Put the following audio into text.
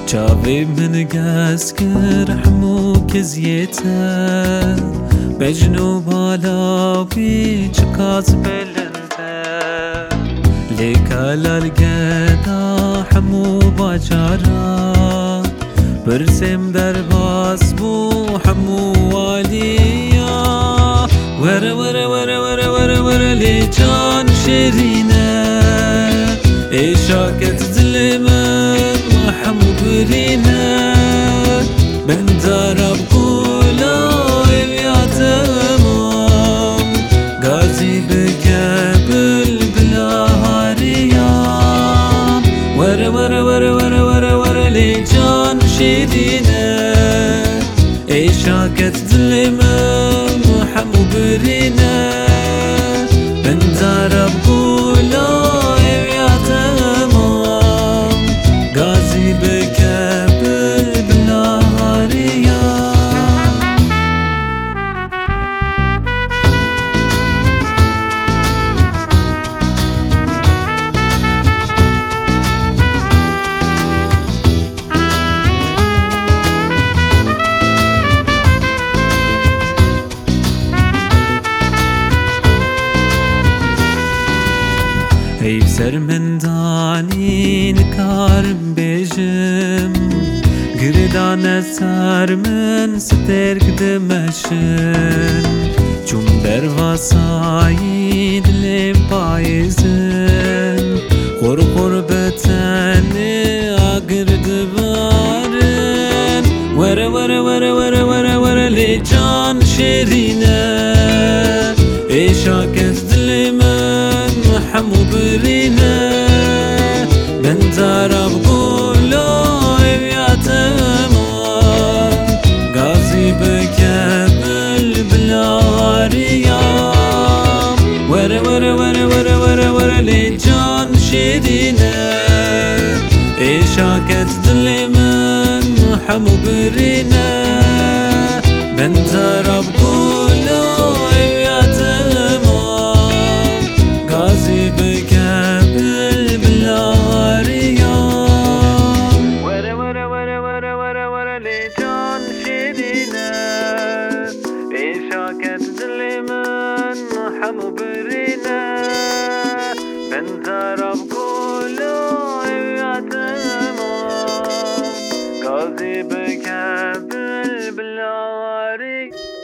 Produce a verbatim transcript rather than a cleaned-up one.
چاوی من گس کر حمو کزیته بجنو بالا بی چکاز بلنده لیکالال گدا حمو باجارا برسم در باس بو حمو والیا ور ور ور ور ور ور لی جان شیرینه ایشاکت ظلمت حمو برينا بندرب قولا يا تمام غازي بقبل بلا هاريام ور ور ور ور ور ور لي جان شيرينا ايشاكت ظلمم حمو برينا بندرب قولا يا تمام غازي بقبل بلا هاريام هيف سر من داني نكارم بيجم گردان سر من سترک دمشن چون در واسایی دلم پایزن خور خور بتن آگرد بارن ور ور ور ور ور ور لی جان شیرینه ایشاکت دل من حمو برینه بندارم قولا غازي بقبل بلا هاريام ور ور ور ور ور ور لي جان شيرينه ايشاكت ظلمن حمو برينا بنزرب قولا يا تمام غازي بقبل بلا هاريام ور ور ور ور ور ور لي جان شيرينه ايشاكت ظلمن حمو برينا بنزرب قولا يا تمام غازي بقبل بلا هاريام